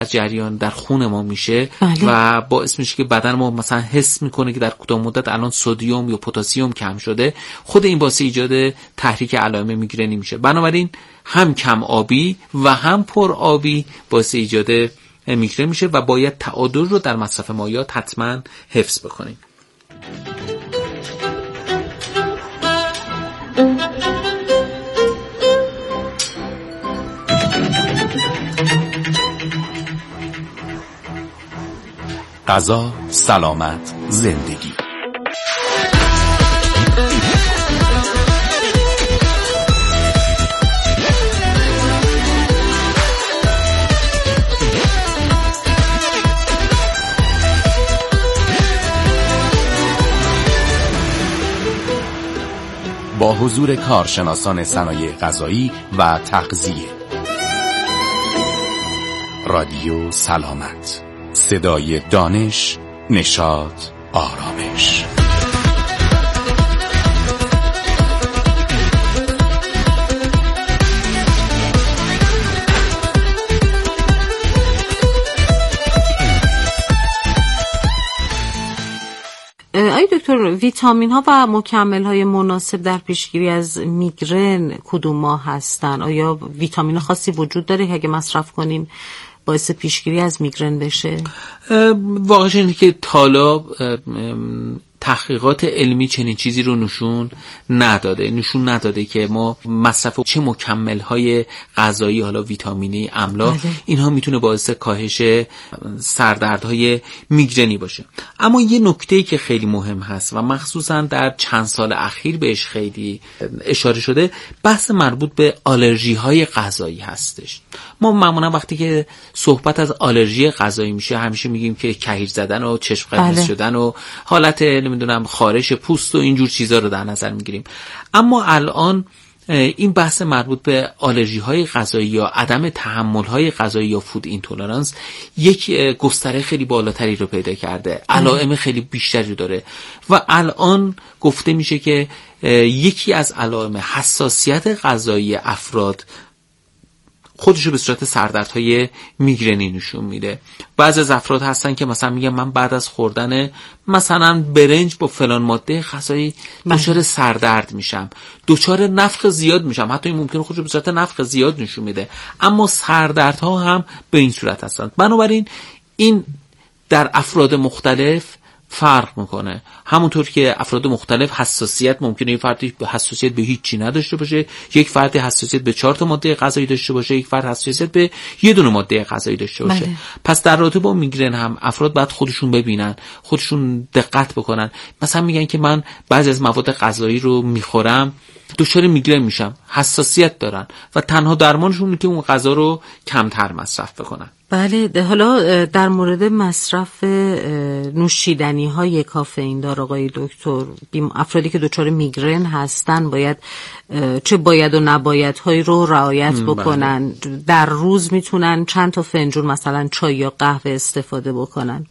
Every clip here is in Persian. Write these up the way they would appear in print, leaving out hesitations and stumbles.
جریان در خون ما میشه و باعث میشه که بدن ما مثلا حس میکنه که در کوتاه مدت الان سدیم یا پتاسیم کم شده. خود این باعث ایجاد تحریک علائم میگرنی میشه. بنابراین هم کم آبی و هم پر آبی باعث ایجاد میگرن میشه و باید تعادل رو در مصرف مایعات حتما حفظ بکنیم. غذا، سلامت، زندگی. با حضور کارشناسان صنایع غذایی و تغذیه. رادیو سلامت، صدای دانش، نشاط، آرامش. آیا دکتر ویتامین ها و مکمل های مناسب در پیشگیری از میگرن کدوم ماه هستن؟ آیا ویتامین خاصی وجود داره که اگه مصرف کنیم باعث پیشگیری از میگرن بشه؟ واقعاً اینه که تالا تحقیقات علمی چنین چیزی رو نشون نداده که ما مصرف چه مکمل‌های غذایی، حالا ویتامینی، املاح، اینها میتونه باعث کاهش سردردهای میگرنی باشه. اما یه نکته‌ای که خیلی مهم هست و مخصوصا در چند سال اخیر بهش خیلی اشاره شده، بحث مربوط به آلرژی‌های غذایی هستش. ما معمولا وقتی که صحبت از آلرژی غذایی میشه همیشه میگیم که کهیر زدن و چشم قرمز شدن و حالت نمیدونم خارش پوست و اینجور چیزا رو در نظر میگیریم. اما الان این بحث مربوط به آلرژی های غذایی یا عدم تحمل های غذایی یا فود اینتولرانس یک گستره خیلی بالاتری رو پیدا کرده، علائم خیلی بیشتری داره و الان گفته میشه که یکی از علائم حساسیت غذایی افراد خودشو به صورت سردردهای میگرنی نشون میده. بعضی از افراد هستن که مثلا میگن من بعد از خوردن مثلا برنج با فلان ماده غذایی دچار سردرد میشم، دچار نفخ زیاد میشم، حتی این ممکنه خودشو به صورت نفخ زیاد نشون میده، اما سردردها هم به این صورت هستن. بنابراین این در افراد مختلف فرق میکنه. همونطور که افراد مختلف حساسیت ممکنه، یک فردی حساسیت به هیچ چی نداشته باشه، یک فرد حساسیت به 4 تا ماده غذایی داشته باشه، یک فرد حساسیت به 1 دونه ماده غذایی داشته باشه. پس در رابطه با میگرن هم افراد باید خودشون ببینن، خودشون دقت بکنن. مثلا میگن که من بعضی از مواد غذایی رو میخورم دچار میگرن میشم، حساسیت دارن و تنها درمانشون اینه که اون غذا رو کمتر مصرف بکنن. بله. حالا در مورد مصرف نوشیدنی های کافئین دار آقای دکتر، افرادی که دچار میگرن هستن باید چه باید و نباید هایی رو رعایت بکنن؟ در روز میتونن چند تا فنجون مثلا چای یا قهوه استفاده بکنن؟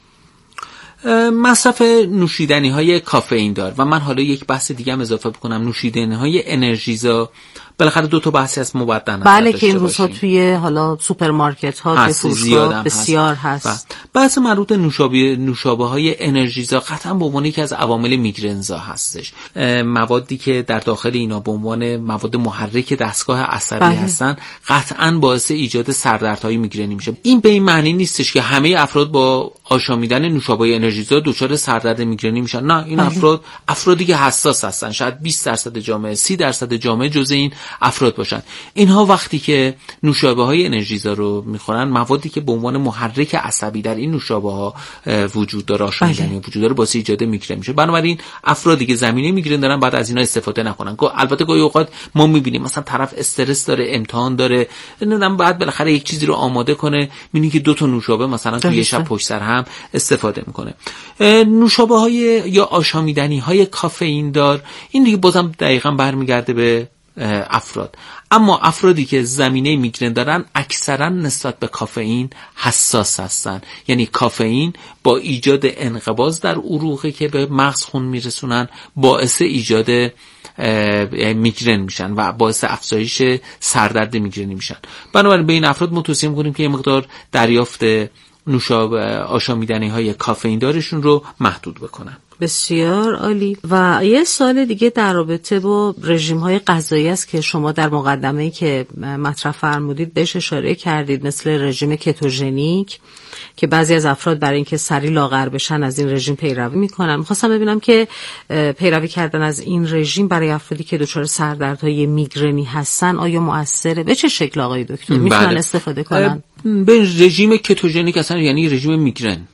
مصرف نوشیدنی های کافئین دار و من حالا یک بحث دیگه هم اضافه بکنم، نوشیدنی های انرژیزا. بالاخره 2 تا بحثی هست ما باید در نظر داشته باشیم. بله که این روزها توی حالا سوپرمارکت ها که فروشگاه بسیار هست. بحث مربوط به نوشابه های انرژیزا قطعا به عنوان یکی از عوامل میگرنزا هستش. موادی که در داخل اینا به عنوان مواد محرک دستگاه عصبی هستن قطعا باعث ایجاد سردردهای میگرنی میشه. این به این معنی نیستش که همه افراد با آشامیدن نوشابه انرژیزا دچار سردرد میگرنی میشن. نه، این افرادی که حساس هستن، شاید 20% جامعه، 30% جامعه جزء این افراد باشن. اینها وقتی که نوشابه های انرژیزا رو میخورن، موادی که به عنوان محرک عصبی در این نوشابه ها وجود داره، آشامیدنی وجود داره، باعث ایجاد میگرن میشه. بنابراین افرادی که زمینه میگرن دارن بعد از اینا استفاده نکنن. البته گاهی اوقات ما میبینیم مثلا طرف استرس داره، امتحان داره، نمیدونم بعد بالاخره یک چیزی رو آماده کنه، میبینی که 2 تا نوشابه مثلا توی یه شب پشت سر هم استفاده میکنه. نوشابه های یا آشامیدنی های کافئین دار، این دیگه بازم دقیقاً برمیگرده به افراد. اما افرادی که زمینه میگرن دارن اکثرا نسبت به کافئین حساس هستن. یعنی کافئین با ایجاد انقباض در عروقی که به مغز خون میرسونن باعث ایجاد میگرن میشن و باعث افزایش سردرد میگرنی میشن. بنابراین به این افراد ما توصیه میکنیم که یه مقدار دریافت آشامیدنی های کافئین دارشون رو محدود بکنن. بسیار عالی. و یه سوال دیگه در رابطه با رژیم های غذایی است که شما در مقدمه‌ای که مطرح فرمودید بهش اشاره کردید، مثل رژیم کتوژنیک که بعضی از افراد برای اینکه سریع لاغر بشن از این رژیم پیروی میکنن. میخواستم ببینم که پیروی کردن از این رژیم برای افرادی که دچار سردردهای میگرنی هستن آیا مؤثره؟ به چه شکل آقای دکتر میتونن استفاده کنن؟ به رژیم کتوژنیک اصلا یعنی رژیم میگرن.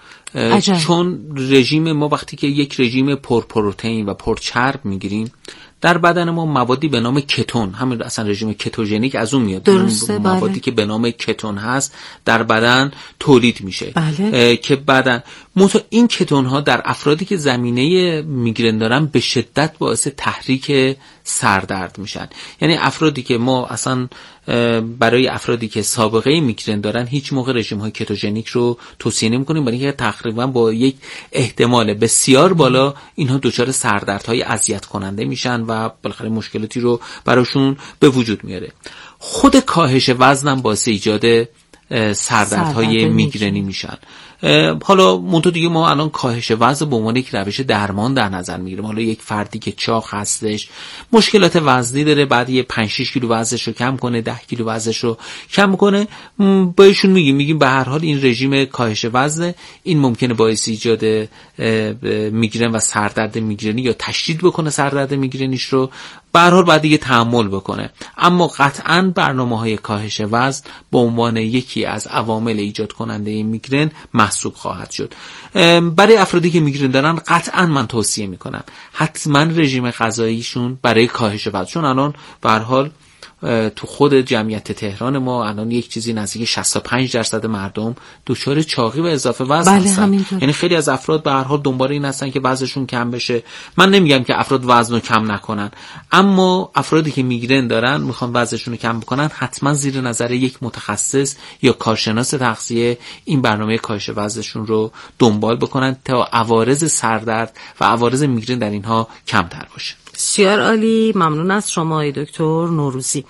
چون رژیم ما وقتی که یک رژیم پرپروتئین و پرچرب میگیریم در بدن ما موادی به نام کتون، همین اصلا رژیم کتوژنیک از اون میاد. درسته، موادی بله. که به نام کتون هست در بدن تولید میشه. بله. که بدن این کتون ها در افرادی که زمینه میگرن دارن به شدت باعث تحریک سردرد میشن. یعنی افرادی که ما اصلا برای افرادی که سابقه میگرن دارن هیچ موقع رژیم های کتوژنیک رو توصیه نمی‌کنیم، برای اینکه تقریبا با یک احتمال بسیار بالا اینها دچار سردردهای اذیت کننده میشن و بالاخره مشکلاتی رو براشون به وجود میاره. خود کاهش وزنم باعث ایجاد سردردهای میگرنی میشن. حالا منتها دیگه ما الان کاهش وزن به عنوان یک روش درمان در نظر میگیریم. حالا یک فردی که چاق هستش، مشکلات وزنی داره، بعد یه 5-6 کیلو وزنش رو کم کنه، 10 کیلو وزنش رو کم کنه، بهشون میگیم به هر حال این رژیم کاهش وزن این ممکنه باعث ایجاد میگرن و سردرد میگرنی یا تشدید بکنه سردرد میگرنیش رو، به هر حال باید دیگه تحمل بکنه. اما قطعاً برنامه‌های کاهش وزن به عنوان یکی از عوامل ایجاد کننده میگرن محسوب خواهد شد. برای افرادی که میگرن دارن قطعاً من توصیه میکنم حتما رژیم غذاییشون برای کاهش وزن، چون الان به هر حال تو خود جمعیت تهران ما الان یک چیزی نزدیک 65% مردم دچار چاقی و اضافه وزن هستن. یعنی خیلی از افراد به هر حال دنبال این هستن که وزنشون کم بشه. من نمیگم که افراد وزن رو کم نکنن، اما افرادی که میگرن دارن میخوان وزنشون رو کم بکنن حتما زیر نظر یک متخصص یا کارشناس تغذیه این برنامه کاهش وزنشون رو دنبال بکنن تا عوارض سردرد و عوارض میگرن در اینها کمتر باشه. بسیار عالی. ممنون از شما ای دکتر نوروزی.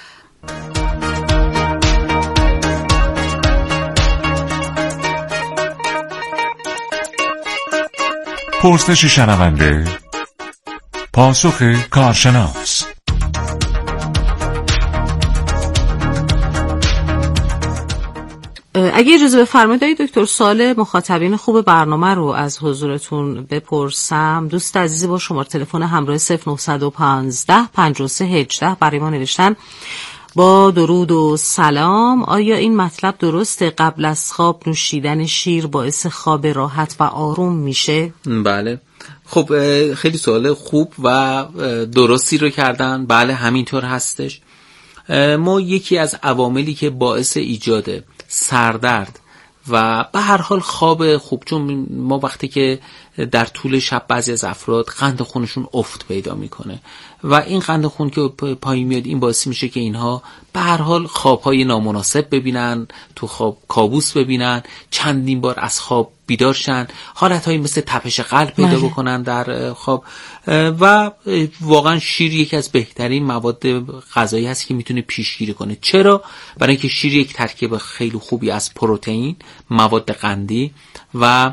پرسش شنونده، پاسخ کارشناس. اگه اجازه بفرمایید دکتر سوال مخاطبین خوب برنامه رو از حضورتون بپرسم. دوست عزیزی با شماره تلفن همراه 0915 5318 برای ما نوشتن: با درود و سلام، آیا این مطلب درسته قبل از خواب نوشیدن شیر باعث خواب راحت و آروم میشه؟ بله، خب خیلی سوال خوب و درستی رو کردن. بله همینطور هستش. ما یکی از عواملی که باعث ایجاد سردرد و به هر حال خواب خوب، چون ما وقتی که در طول شب بعضی از افراد قند خونشون افت پیدا میکنه و این قند خون که پایین میاد این باعث میشه که اینها به هر حال خوابهای نامناسب ببینن، تو خواب کابوس ببینن، چندین بار از خواب بیدار شن، حالتهایی مثل تپش قلب پیدا بکنن در خواب. و واقعا شیر یکی از بهترین مواد غذایی هست که میتونه پیشگیری کنه. چرا؟ برای اینکه شیر یک ترکیب خیلی خوبی از پروتئین، مواد قندی و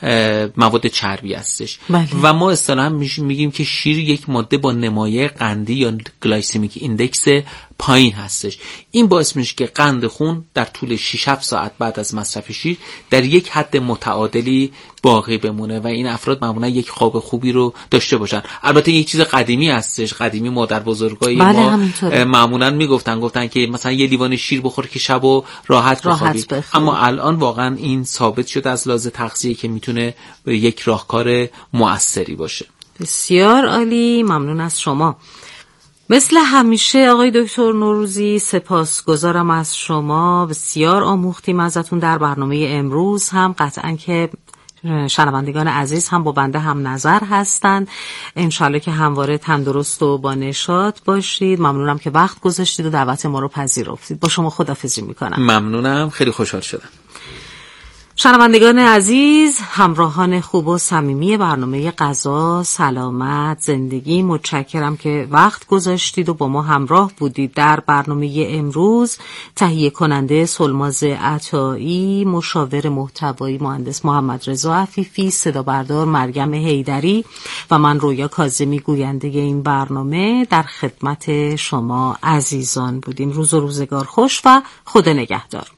مواد چربی هستش. و ما اصطلاحاً میگیم که شیر یک ماده با نمایه قندی یا گلایسمیک ایندکس پایین هستش. این باعث میشه که قند خون در طول 6-7 ساعت بعد از مصرف شیر در یک حد متعادلی باقی بمونه و این افراد معمولا یک خواب خوبی رو داشته باشن. البته یک چیز قدیمی هستش، قدیمی مادر بزرگای ما معمولا گفتن که مثلا یه لیوان شیر بخور که شبو راحت بخوابی. اما الان واقعا این ثابت شده از لحاظ تغذیه که میتونه یک راهکار مؤثری باشه. بسیار عالی، ممنون از شما. مثل همیشه آقای دکتر نوروزی سپاسگزارم از شما. بسیار آموختیم ازتون در برنامه امروز هم. قطعاً که شنوندگان عزیز هم با بنده هم نظر هستند. انشالله که همواره تندرست و با نشاط باشید. ممنونم که وقت گذاشتید و دعوت ما رو پذیرفتید. با شما خداحافظی میکنم. ممنونم، خیلی خوشحال شدم. شنوندگان عزیز، همراهان خوب و صمیمی برنامه غذا، سلامت، زندگی، متشکرم که وقت گذاشتید و با ما همراه بودید. در برنامه امروز تهیه کننده سلماز عطایی، مشاور محتوایی مهندس محمد رضا عفیفی، صدا بردار مریم حیدری و من رویا کاظمی گوینده این برنامه در خدمت شما عزیزان بودیم. روز و روزگار خوش و خدا نگهدار.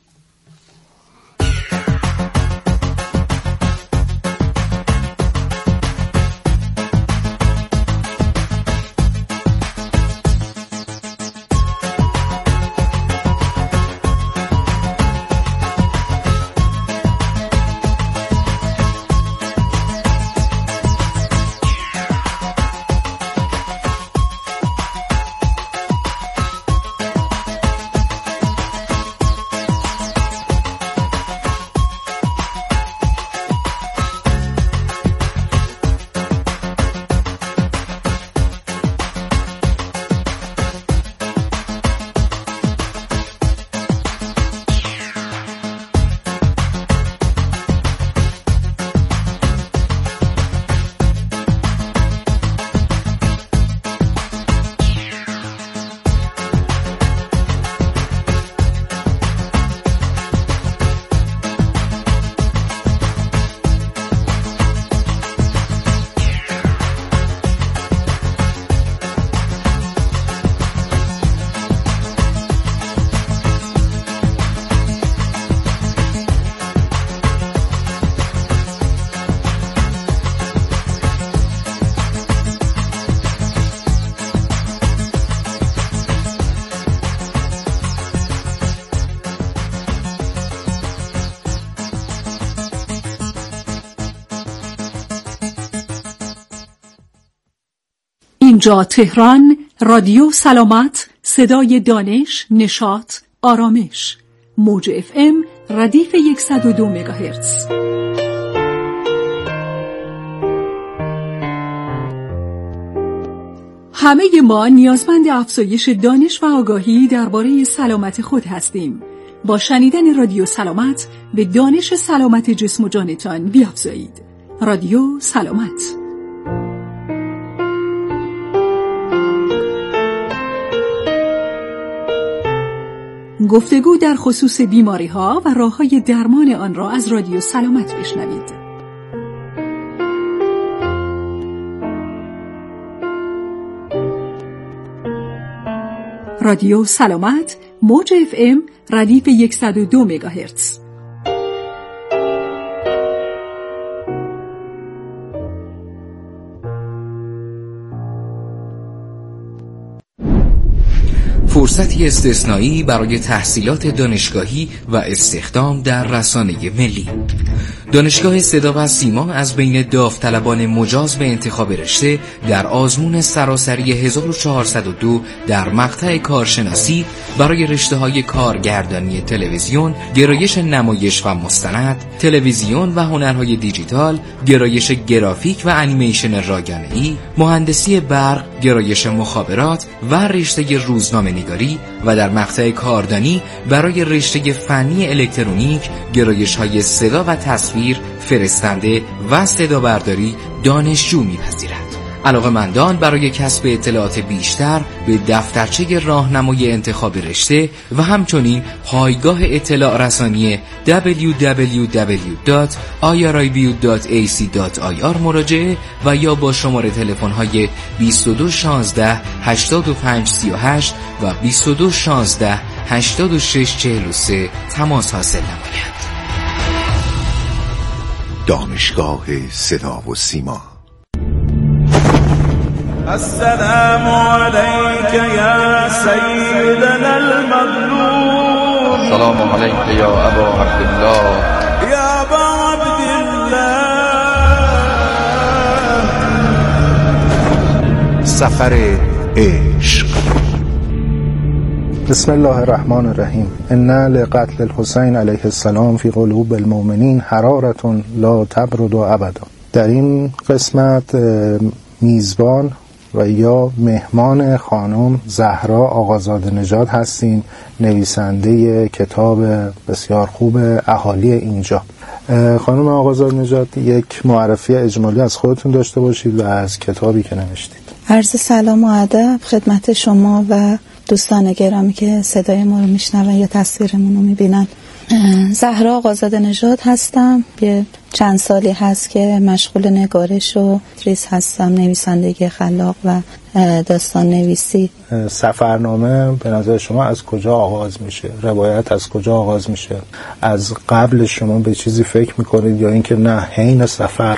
اینجا تهران، رادیو سلامت، صدای دانش، نشاط، آرامش، موج FM ردیف 102 مگاهرتز. همه ما نیازمند افزایش دانش و آگاهی درباره سلامت خود هستیم. با شنیدن رادیو سلامت به دانش سلامت جسم و جانتان بیافزایید. رادیو سلامت. گفتگو در خصوص بیماری‌ها و راه‌های درمان آن را از رادیو سلامت بشنوید. رادیو سلامت، موج FM ردیف 102 مگاهرتز. فرصتی استثنایی برای تحصیلات دانشگاهی و استخدام در رسانه ملی. دانشگاه صدا و سیما از بین داوطلبان مجاز به انتخاب رشته در آزمون سراسری 1402 در مقطع کارشناسی برای رشته‌های کارگردانی تلویزیون، گرایش نمایش و مستند، تلویزیون و هنرهای دیجیتال، گرایش گرافیک و انیمیشن رایانه‌ای، مهندسی برق، گرایش مخابرات و رشته روزنامه‌نگاری و در مقطع کاردانی برای رشته فنی الکترونیک، گرایش‌های صدا و تصویر، فرستنده و صدا برداری دانشجو می‌پذیرد. علاقه‌مندان برای کسب اطلاعات بیشتر به دفترچه راهنمای انتخاب رشته و همچنین پایگاه اطلاع رسانی www.irib.ac.ir مراجعه و یا با شماره تلفن‌های 22 16 85 38 و 22 16 86 43 تماس حاصل نمایند. دانشگاه صدا و سیما. السلام علیک یا سیدنا المظلوم. السلام علیک یا ابا عبدالله. یا ابا عبدالله. سفر عشق. بسم الله الرحمن الرحیم. ان لقتل الحسین علیه السلام فی قلوب المؤمنین حرارة لا تبرد ابدا. در این قسمت میزبان و یا مهمان خانم زهرا آقازاده نژاد هستین، نویسنده کتاب بسیار خوب اهالی اینجا. خانم آقازاده نژاد، یک معرفی اجمالی از خودتون داشته باشید و از کتابی که نوشتید. عرض سلام و ادب خدمت شما و دوستان گرامی که صدای ما رو میشنون یا تصویرمون رو میبینن. زهرا آقازاده نژاد هستم. یه چند سالی هست که مشغول نگارش و تدریس هستم، نویسندگی خلاق و داستان نویسی. سفرنامه به نظر شما از کجا آغاز میشه؟ روایت از کجا آغاز میشه؟ از قبل شما به چیزی فکر میکنید یا اینکه نه حین سفر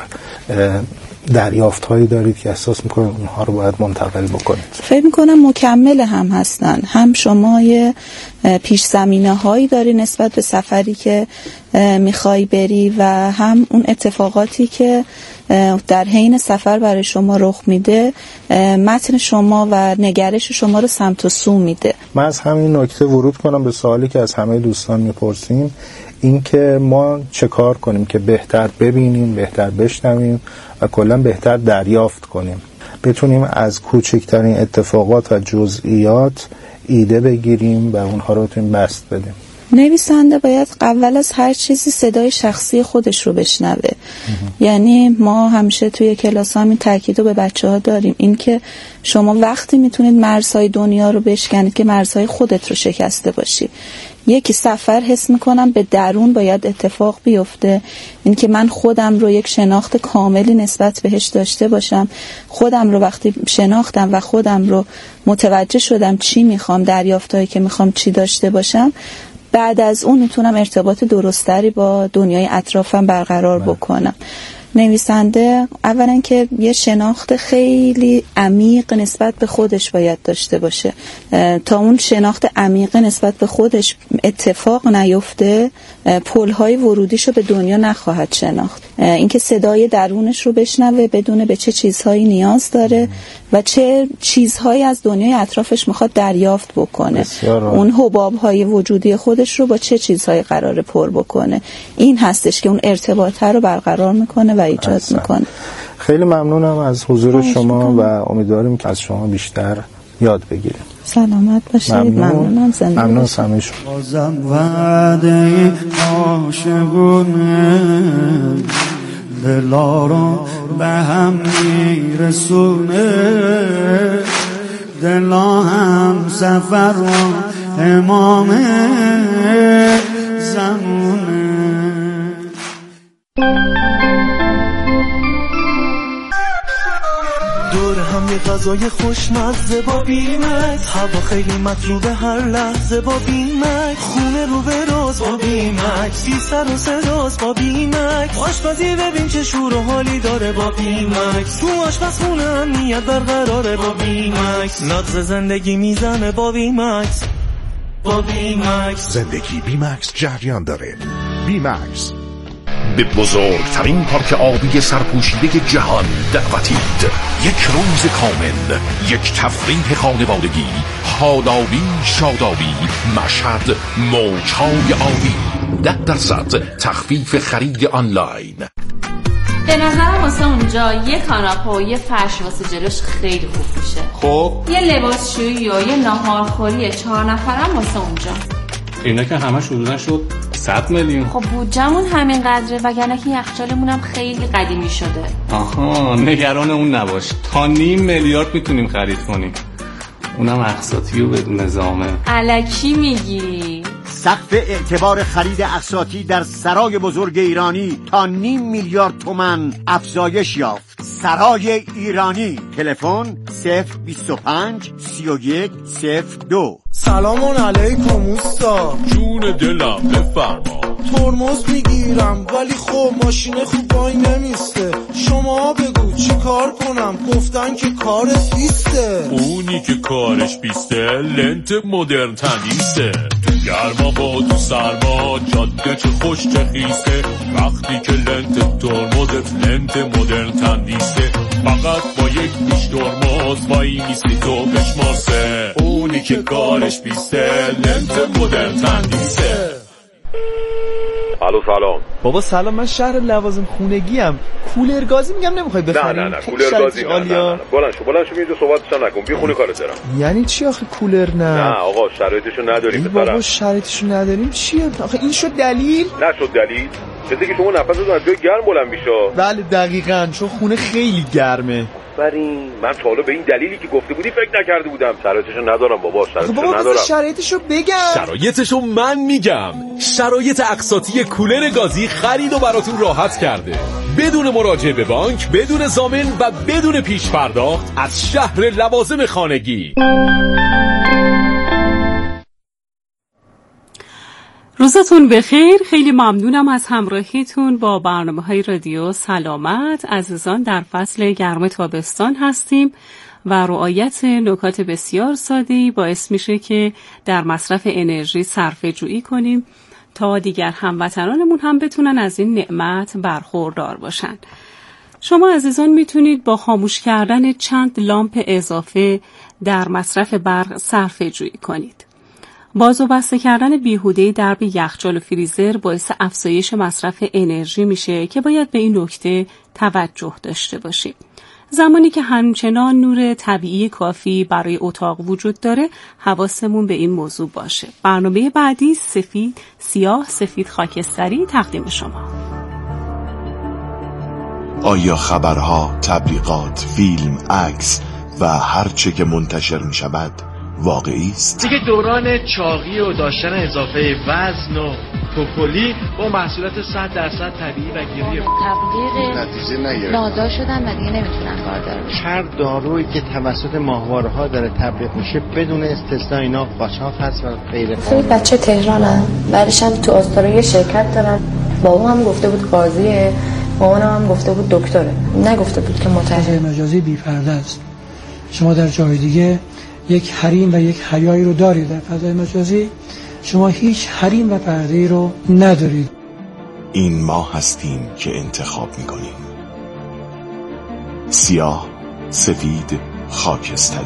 دریافت هایی دارید که احساس میکنید اونها رو باید منتقل بکنید؟ فکر میکنم مکمل هم هستن. هم شما یه پیش زمینه هایی داری نسبت به سفری که میخوای بری و هم اون اتفاقاتی که در حین سفر برای شما رخ میده متن شما و نگرش شما رو سمت و سو میده. من از همین نکته ورود کنم به سوالی که از همه دوستان میپرسیم، این که ما چه کار کنیم که بهتر ببینیم، بهتر بشنویم و کلا بهتر دریافت کنیم، بتونیم از کوچکترین اتفاقات و جزئیات ایده بگیریم و اونها رو بتونیم بست بدیم. نویسنده باید اول از هر چیزی صدای شخصی خودش رو بشنوه. یعنی ما همیشه توی کلاس همین تاکید رو به بچه‌ها داریم، این که شما وقتی میتونید مرزهای دنیا رو بشکنید که مرزهای خودت رو شکسته باشی. یکی سفر حس میکنم به درون باید اتفاق بیفته، این که من خودم رو یک شناخت کاملی نسبت بهش داشته باشم. خودم رو وقتی شناختم و خودم رو متوجه شدم چی میخوام، دریافتایی که میخوام چی داشته باشم، بعد از اون میتونم ارتباط درستری با دنیای اطرافم برقرار بکنم. نویسنده اولا که یه شناخت خیلی عمیق نسبت به خودش باید داشته باشه. تا اون شناخت عمیق نسبت به خودش اتفاق نیفته، پل‌های ورودیشو به دنیا نخواهد شناخت. اینکه صدای درونش رو بشنوه، بدونه به چه چیزهایی نیاز داره و چه چیزهایی از دنیای اطرافش میخواد دریافت بکنه. اون حباب‌های وجودی خودش رو با چه چیزهایی قراره پر بکنه. این هستش که اون ارتباط رو برقرار میکنه و ایجاد میکنه. خیلی ممنونم از حضور شما و امیدواریم که از شما بیشتر یاد بگیریم. سلامت باشید. ممنونم. زنده ممنون همه شما. بازم وعده عاشقونه دلا رو به هم میرسونه، دلا هم سفر و امام زمونه. دور هم یه غذای خوشمزه با بیمت، هوا خیلی مطلوبه هر لحظه با بیمت، خونه رو به راز با بیمت، بی سر و صداست با بیمت، آشپزی ببین چه شور و حالی داره با بیمت، تو آشپزخونه امنیت برقراره با بیمت، نغز زندگی میزنه با بیمت، با بیمت. زندگی بیمکس جریان داره. بیمکس به بزرگترین پارک آبی سرپوشیده جهان دعوتید. یک روز کامل، یک تفریح خانوادگی، حال‌آوی، شادابی، مشهد، موج‌های آبی، 10% تخفیف خرید آنلاین. به نظرم واسه اونجا یه کاناپه و یه فرش واسه جلوش خیلی خوب میشه. خب یه لباسشویی و یه ناهارخوری 4 نفرم واسه اونجا. اینا که همش حدوداً شد 100 میلیون. خب بودجمون همین قدره، وگرنه که یخچالمون هم خیلی قدیمی شده. آها، نگران اون نباش، تا 500 میلیارد میتونیم خرید کنیم، اونم اقساطی و بدون زامن. الکی میگی؟ سقف اعتبار خرید اقساطی در سرای بزرگ ایرانی تا 500 میلیارد تومان افزایش یافت. سرای ایرانی. تلفن 025 31 02. سلام علیکم اوستا. جون دلم بفرما. ترمز میگیرم ولی خب ماشین خوب وای نمیسته، شما بگو چی کار کنم؟ گفتن که کارت بیسته. اونی که کارش بیسته لنت مدرن تمیزه، تو گرما با تو سرما جاده چه خوش چه خیسته، وقتی که لنت ترمزت لنت مدرن تمیزه، فقط با یک پیش ترمز وای میسی تو بشماسه، اونی که کارش بیسته لنت مدرن تمیزه. الو سلام. بابا سلام، من شهر لوازم خونگی ام. کولر گازی میگم نمیخوای بخری؟ نه کولر گازی نه. بلند شو اینجا صحبتش نکن، بی خونه کارت دارم. یعنی چی آخه کولر نه آقا شرایطشو نداریم. بابا شرایطشو نداریم چیه آخه؟ این شد دلیل؟ نشد دلیل. مثل که شما نفستون از جای گرم بلند میشه. بله دقیقاً، چون خونه خیلی گرمه. من تا حالا به این دلیلی که گفته بودی فکر نکرده بودم. شرایطشو ندارم بابا، شرایطشو ندارم. شرایطشو بگم. شرایطشو من میگم. شرایط اقساطی کولر گازی خرید و براتون راحت کرده. بدون مراجعه به بانک، بدون ضامن و بدون پیش پرداخت از شهر لوازم خانگی. روزتون بخیر. خیلی ممنونم از همراهیتون با برنامه‌های رادیو سلامت. عزیزان، در فصل گرم تابستان هستیم و رعایت نکات بسیار ساده‌ای باعث میشه که در مصرف انرژی صرفه جویی کنیم تا دیگر هموطنانمون هم بتونن از این نعمت برخوردار باشن. شما عزیزان میتونید با خاموش کردن چند لامپ اضافه در مصرف برق صرفه جویی کنید. باز و بسته کردن بیهوده درب یخچال و فریزر باعث افزایش مصرف انرژی میشه که باید به این نکته توجه داشته باشیم. زمانی که همچنان نور طبیعی کافی برای اتاق وجود داره، حواسمون به این موضوع باشه. برنامه بعدی سیاه سفید خاکستری تقدیم شما. آیا خبرها، تبلیغات، فیلم، عکس و هر چه که منتشر می شود واقعی است؟ دیگه دوران چاقی و داشتن اضافه وزن و توپولی با محصولات 100% طبیعی و گیری تبلیغ نتیجه نگرفت، نادار شدن و دیگه نمیتونن کاردار بشن. هر دارویی که توسط ماهواره‌ها داره تبلیغ میشه بدون استثنا اینا قاچاق هست و غیره. توی بچه تهرانن، بعدش هم تو استرالیا شرکت دارن. بابام هم گفته بود قاضیه، مامانم هم گفته بود دکتره، نگفته بود که متهم. مجازی بی پرده است. شما در جای دیگه یک حریم و یک حیایی رو دارید، در فضای مجازی شما هیچ حریم و پرده‌ای رو ندارید. این ما هستیم که انتخاب میکنیم. سیاه، سفید، خاکستری.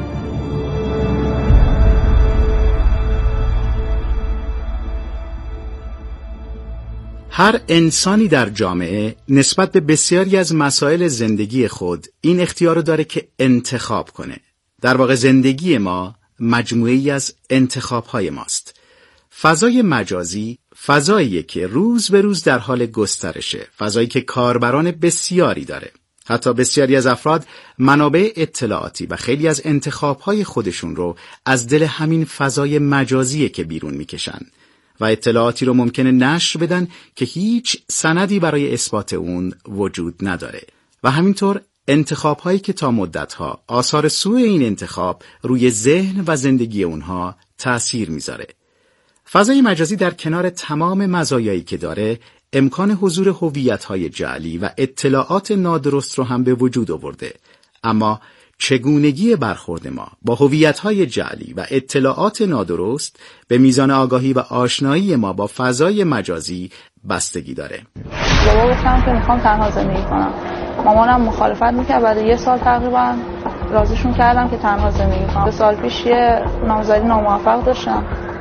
هر انسانی در جامعه نسبت به بسیاری از مسائل زندگی خود این اختیار رو داره که انتخاب کنه. در واقع زندگی ما مجموعه‌ای از انتخاب‌های ماست. فضای مجازی فضاییه که روز به روز در حال گسترشه، فضایی که کاربران بسیاری داره. حتی بسیاری از افراد منابع اطلاعاتی و خیلی از انتخاب‌های خودشون رو از دل همین فضای مجازیه که بیرون میکشن و اطلاعاتی رو ممکنه نشر بدن که هیچ سندی برای اثبات اون وجود نداره. و همینطور انتخاب‌هایی که تا مدت‌ها آثار سوء این انتخاب روی ذهن و زندگی اونها تأثیر میذاره. فضای مجازی در کنار تمام مزایایی که داره، امکان حضور هویت‌های جعلی و اطلاعات نادرست رو هم به وجود آورده. اما چگونگی برخورد ما با هویت‌های جعلی و اطلاعات نادرست به میزان آگاهی و آشنایی ما با فضای مجازی بستگی داره. بابا گفتم که میخوام تنها زندگی کنم. مامانم مخالفت میکرد. بعد یه سال تقریبا راضیشون کردم که تنها زندگی کنم. 2 سال پیش یه نامزدی ناموفق داشتم.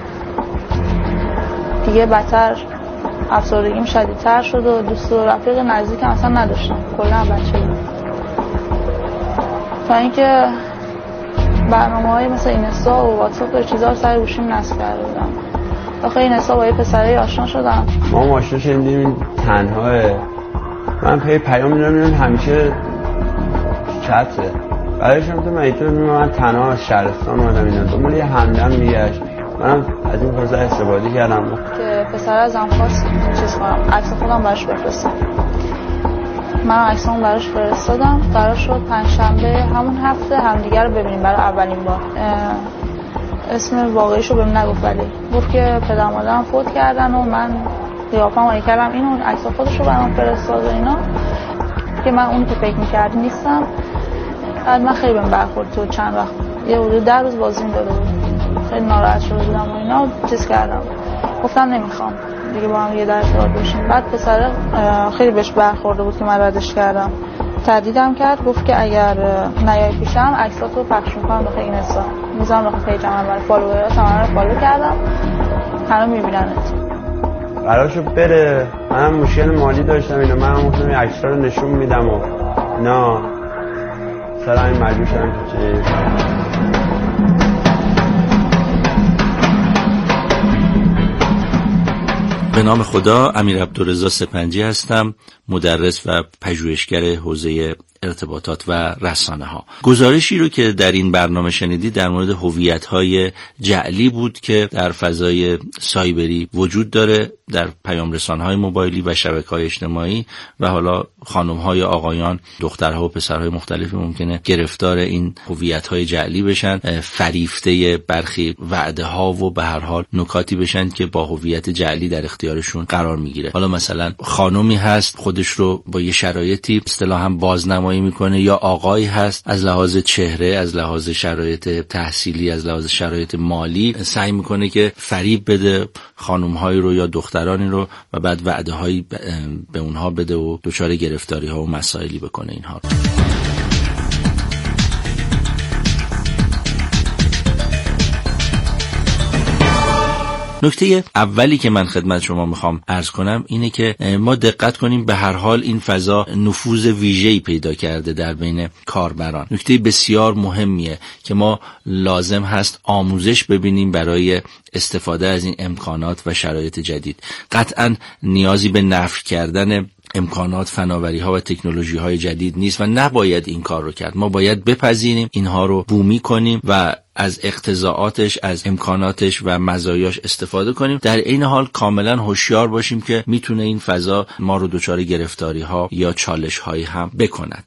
دیگه بدتر افسردگیم شدیدتر شد و دوست و رفیق نزدیکم اصلا نداشتم. کلا بچگی. تا اینکه برنامه‌های مثل اینستا و واتساپ و چیزا رو سر گوشیم نصب کرده بودم. آخه اینستا با یه پسری آشنا شدم. ما آشنا شدیم تنهاه. من پیام میدم همیشه چته. بعدش هم تو من تنها از شهرستان اومدم اینا. دنبال یه همدم میگشت. منم از این فرصت استفاده کردم که پسر ازم خواست چیز کنم. عکس خودم براش بفرستم. من عکسامو براش فرستادم. قرار شد پنجشنبه همون هفته همدیگه رو ببینیم برای اولین بار. اسم واقعیشو بهم نگفت ولی گفت که پدر مادرم فوت کردن و من قیافه‌مو کردم اینو عکس خودشو برام فرستاد و اینا که من اونی که فکر می‌کردم نیستم. بعد من خیلی بهم برخورد. تو چند وقت یه حدود 10 روز بازیم داده بود. خیلی ناراحت شده بودم و اینا چیز کردم. گفتم نمیخوام دیگه با هم یه در ارتباط باشیم. بعد پسر خیلی بهش برخورده بود که من ردش کردم. تهدیدم کرد. گفت که اگر نیای پیشم عکساتو پخش می‌کنم داخل اینستا. میذارم داخل پیجم. برای فالوورات هم فالو کردم. همه می‌بیننت. قرار شد بره. منم مشکل مالی داشتم اینا. منم گفتم این عکس‌ها رو نشون میدم و نه سر همین مجبور شدم که به نام خدا، امیر عبدالرضا سپنجی هستم، مدرس و پژوهشگر حوزه ارتباطات و رسانه ها. گزارشی رو که در این برنامه شنیدید در مورد هویت‌های جعلی بود که در فضای سایبری وجود داره، در پیام رسانه‌های موبایلی و شبکه‌های اجتماعی، و حالا خانم‌ها یا آقایان، دخترها و پسرهای مختلفی ممکنه گرفتار این هویت‌های جعلی بشن، فریفته برخی وعده‌ها و به هر حال نکاتی بشن که با هویت جعلی در اختیارشون قرار میگیره. حالا مثلا خانمی هست خودش رو با یه شرایطی اصطلاحاً بازنمایی میکنه، یا آقایی هست از لحاظ چهره، از لحاظ شرایط تحصیلی، از لحاظ شرایط مالی سعی میکنه که فریب بده خانم‌هایی رو یا دخترانی رو و بعد وعده‌هایی به اونها بده و دچار گرفتاری‌ها و مسائلی بکنه اینها. نکته اولی که من خدمت شما میخوام عرض کنم اینه که ما دقت کنیم، به هر حال این فضا نفوذ ویژه‌ای پیدا کرده در بین کاربران. نکته بسیار مهمیه که ما لازم هست آموزش ببینیم برای استفاده از این امکانات و شرایط جدید. قطعاً نیازی به نفی کردن امکانات، فناوری‌ها و تکنولوژی‌های جدید نیست و نباید این کار رو کرد. ما باید بپذیریم، اینها رو بومی کنیم و از اقتضاعاتش، از امکاناتش و مزایاش استفاده کنیم. در این حال کاملا هوشیار باشیم که میتونه این فضا ما رو دچار گرفتاری‌ها یا چالش‌هایی هم بکند.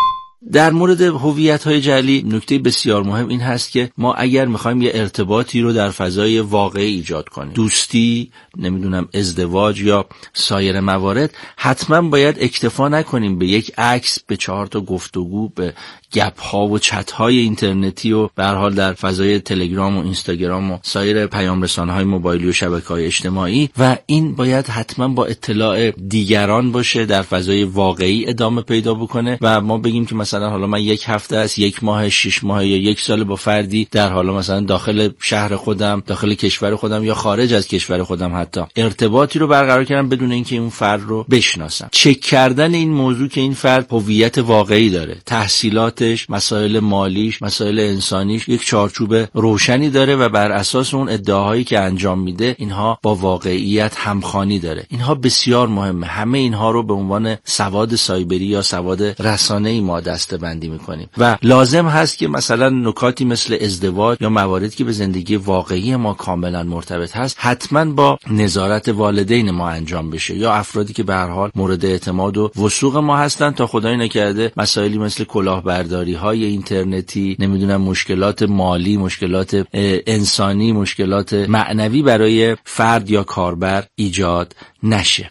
در مورد هویت‌های جعلی نکته بسیار مهم این هست که ما اگر می‌خوایم یه ارتباطی رو در فضای واقعی ایجاد کنیم، دوستی، نمیدونم ازدواج یا سایر موارد، حتما باید اکتفا نکنیم به یک عکس، به 4 تا گفتگو، به گپ‌ها و چت‌های اینترنتی و به هر حال در فضای تلگرام و اینستاگرام و سایر پیام رسانه‌های موبایلی و شبکه‌های اجتماعی، و این باید حتما با اطلاع دیگران باشه، در فضای واقعی ادامه پیدا بکنه و ما بگیم که مثلا حالا من 1 هفته است، 1 ماه، 6 ماه یا 1 سال با فردی در حالا مثلا داخل شهر خودم، داخل کشور خودم یا خارج از کشور خودم حتی ارتباطی رو برقرار کردم بدون اینکه اون فرد رو بشناسم. چک کردن این موضوع که این فرد هویت واقعی داره، تحصیلاتش، مسائل مالیش، مسائل انسانیش یک چارچوب روشنی داره و بر اساس اون ادعاهایی که انجام میده اینها با واقعیت همخوانی داره. اینها بسیار مهمه. همه اینها رو به عنوان سواد سایبری یا سواد رسانه‌ای ما دسته‌بندی می‌کنیم و لازم هست که مثلا نکاتی مثل ازدواج یا مواردی که به زندگی واقعی ما کاملا مرتبط هست حتما با نظارت والدین ما انجام بشه یا افرادی که به هر حال مورد اعتماد و وثوق ما هستن، تا خدای نکرده مسائلی مثل کلاهبرداری‌های اینترنتی، نمیدونم مشکلات مالی، مشکلات انسانی، مشکلات معنوی برای فرد یا کاربر ایجاد نشه.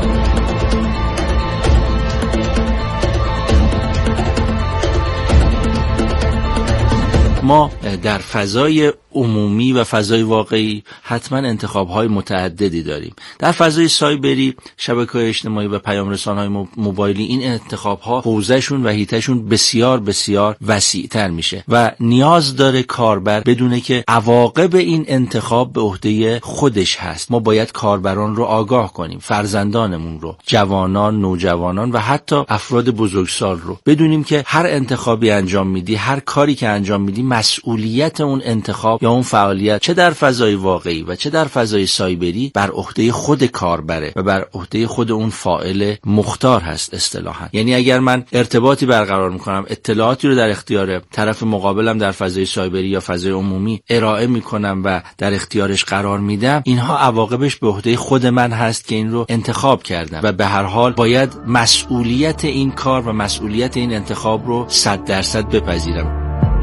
ما در فضای عمومی و فضای واقعی حتما انتخاب‌های متعددی داریم. در فضای سایبری، شبکه‌های اجتماعی و پیام رسانه‌های موبایلی این انتخاب‌ها حوزه‌شون و حیطه‌شون بسیار بسیار وسیع‌تر میشه و نیاز داره کاربر بدونه که عواقب این انتخاب به عهده خودش هست. ما باید کاربران رو آگاه کنیم، فرزندانمون رو، جوانان، نوجوانان و حتی افراد بزرگسال رو بدونیم که هر انتخابی انجام میدی، هر کاری که انجام میدی، مسئولیت اون انتخاب یا اون فعالیت چه در فضای واقعی و چه در فضای سایبری بر عهده خود کاربره و بر عهده خود اون فاعل مختار هست اصطلاحاً. یعنی اگر من ارتباطی برقرار میکنم، اطلاعاتی رو در اختیار طرف مقابلم در فضای سایبری یا فضای عمومی ارائه میکنم و در اختیارش قرار میدم، اینها عواقبش به عهده خود من هست که این رو انتخاب کردم و به هر حال باید مسئولیت این کار و مسئولیت این انتخاب رو 100% بپذیرم.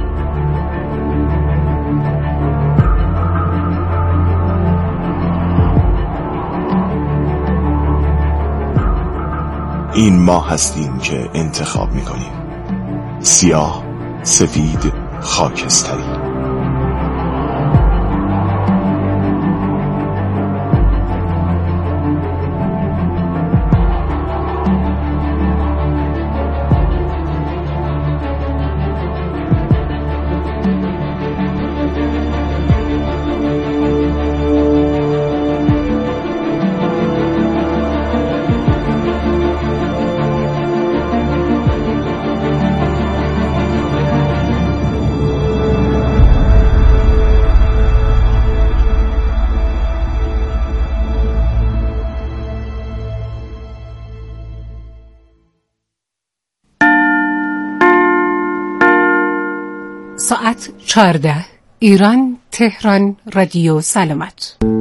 این ما هستیم که انتخاب میکنیم، سیاه، سفید، خاکستری. ساعت 14 ایران تهران رادیو سلامت.